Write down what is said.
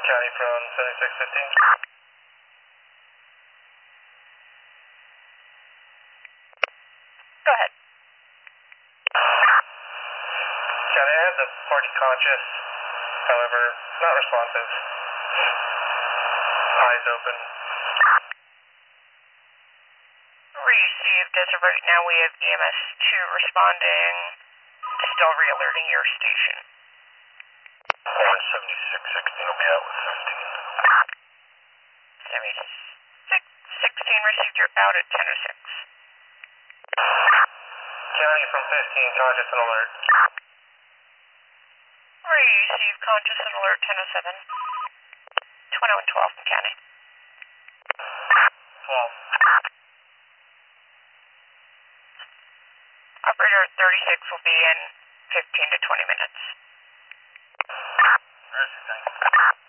County from 7615. Go ahead. County, I have the party conscious, however, not responsive. Eyes open. Received. As of right now, we have EMS 2 responding, still re-alerting your station. 7616 will be out with 15. 7616 received. You're out at 10:06. County from 15, conscious and alert. Received. Conscious and alert. 10:07. 20 and 12 from County. 12. Operator 36 will be in 15 to 20 minutes. Thanks.